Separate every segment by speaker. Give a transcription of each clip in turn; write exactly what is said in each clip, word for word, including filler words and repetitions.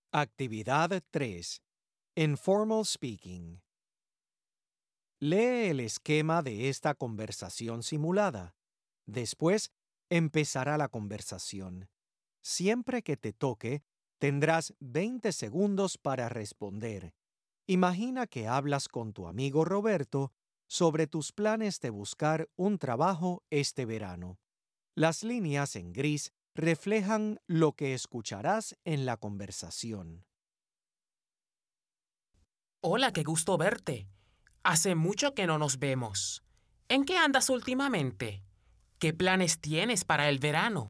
Speaker 1: Actividad tres. Informal Speaking. Lee el esquema de esta conversación simulada. Después, empezará la conversación. Siempre que te toque, tendrás veinte segundos para responder. Imagina que hablas con tu amigo Roberto sobre tus planes de buscar un trabajo este verano. Las líneas en gris reflejan lo que escucharás en la conversación.
Speaker 2: Hola, qué gusto verte. Hace mucho que no nos vemos. ¿En qué andas últimamente? ¿Qué planes tienes para el verano?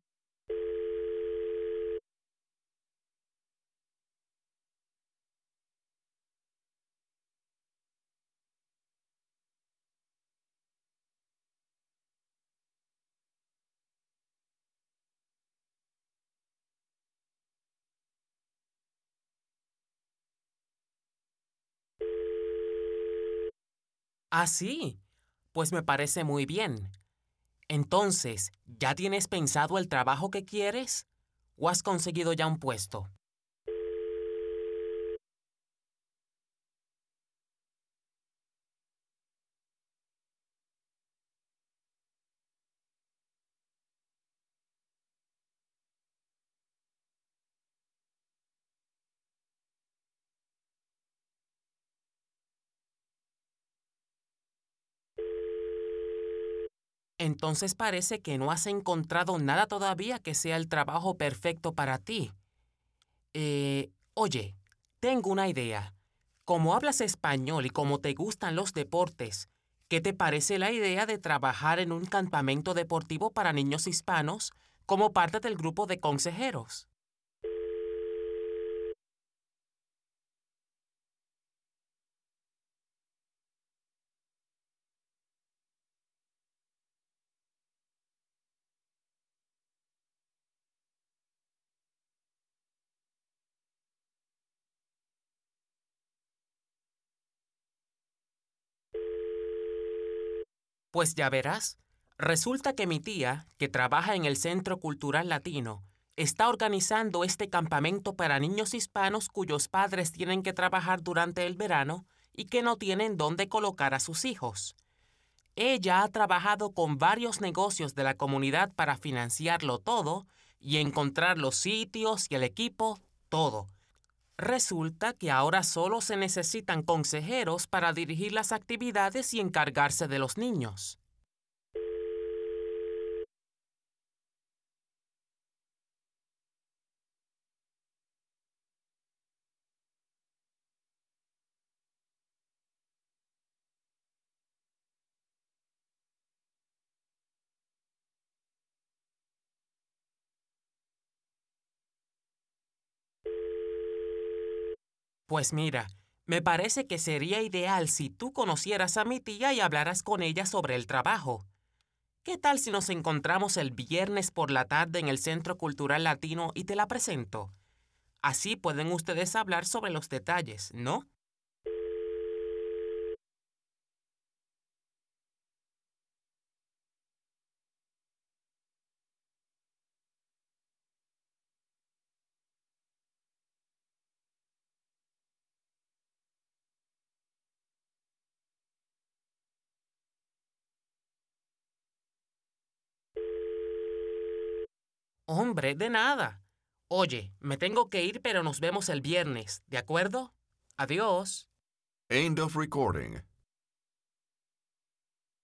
Speaker 2: Ah, sí. Pues me parece muy bien. Entonces, ¿ya tienes pensado el trabajo que quieres? ¿O has conseguido ya un puesto? Entonces parece que no has encontrado nada todavía que sea el trabajo perfecto para ti. Eh, oye, tengo una idea. Como hablas español y como te gustan los deportes, ¿qué te parece la idea de trabajar en un campamento deportivo para niños hispanos como parte del grupo de consejeros? Pues ya verás. Resulta que mi tía, que trabaja en el Centro Cultural Latino, está organizando este campamento para niños hispanos cuyos padres tienen que trabajar durante el verano y que no tienen dónde colocar a sus hijos. Ella ha trabajado con varios negocios de la comunidad para financiarlo todo y encontrar los sitios y el equipo, todo. Resulta que ahora solo se necesitan consejeros para dirigir las actividades y encargarse de los niños. Pues mira, me parece que sería ideal si tú conocieras a mi tía y hablaras con ella sobre el trabajo. ¿Qué tal si nos encontramos el viernes por la tarde en el Centro Cultural Latino y te la presento? Así pueden ustedes hablar sobre los detalles, ¿no? Hombre, de nada. Oye, me tengo que ir, pero nos vemos el viernes, ¿de acuerdo? Adiós.
Speaker 3: End of recording.